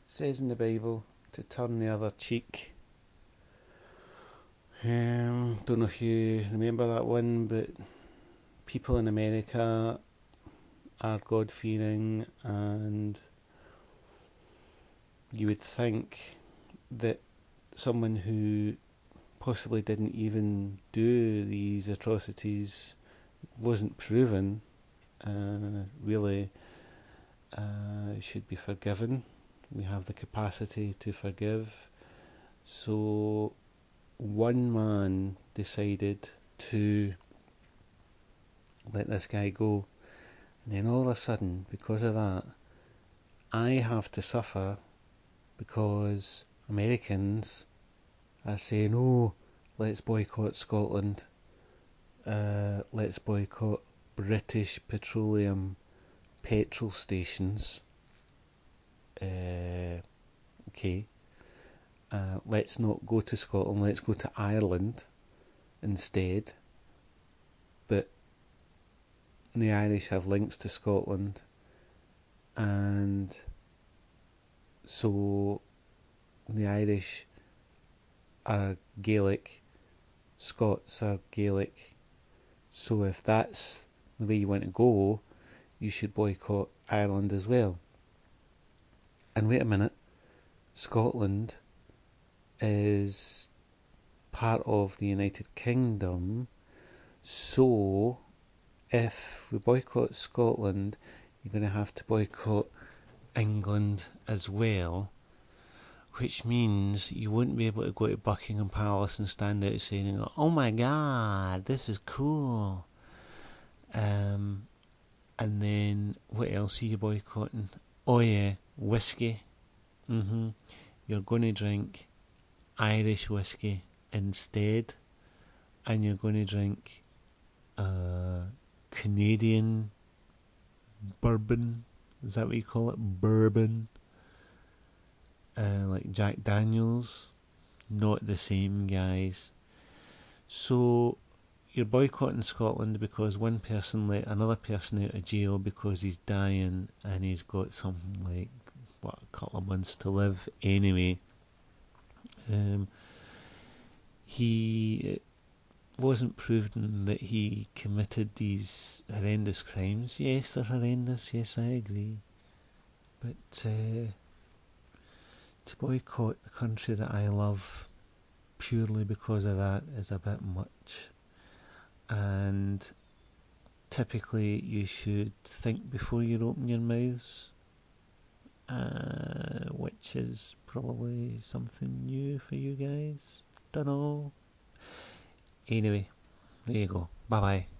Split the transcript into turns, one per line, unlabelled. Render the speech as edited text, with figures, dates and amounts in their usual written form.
says in the Bible to turn the other cheek. Don't know if you remember that one, but people in America are God fearing, and you would think that someone who possibly didn't even do these atrocities, wasn't proven, really should be forgiven. We have the capacity to forgive. So one man decided to let this guy go, and then all of a sudden, because of that, I have to suffer because Americans are saying, oh, let's boycott Scotland, let's boycott British Petroleum petrol stations. Okay, let's not go to Scotland, let's go to Ireland instead. But the Irish have links to Scotland, and so the Irish are Gaelic, Scots are Gaelic. So if that's the way you want to go, you should boycott Ireland as well. And wait a minute, Scotland is part of the United Kingdom, so if we boycott Scotland, you're going to have to boycott England as well, which means you wouldn't be able to go to Buckingham Palace and stand out saying, oh my god, this is cool. And then what else are you boycotting? Oh yeah, whiskey. You're going to drink Irish whiskey instead, and you're going to drink Canadian bourbon. Is that what you call it? Bourbon. Like Jack Daniels. Not the same, guys. So you're boycotting Scotland because one person let another person out of jail because he's dying and he's got something like, a couple of months to live anyway. He wasn't proven that he committed these horrendous crimes. Yes, they're horrendous, yes, I agree. But to boycott the country that I love purely because of that is a bit much. And typically you should think before you open your mouths, which is probably something new for you guys. Dunno. Anyway, there you go. Bye bye.